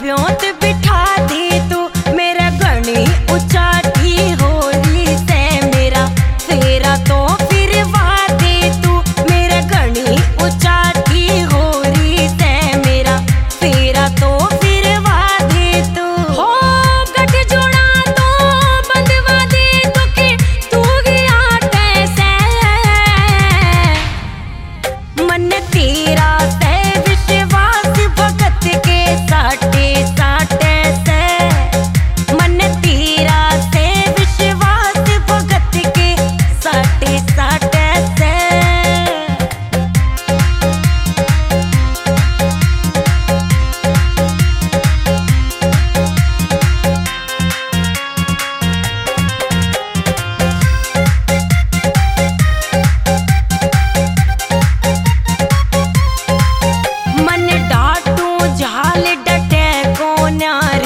प्योत बिठा दी तू मेरा घनी उचाटी होली से मेरा फेरा तो फिर वादे तू मेरा घनी उचाटी होली से मेरा फेरा तो फिर वादे तू हो गठ जोड़ा तो बंदवा दे तो के तू गया कैसे मन तेरा से विश्वास भगत के साटे साटे से मन तेरा से विश्वास भगत के साटे साटे से मन डाटू झाल डटे को न्याय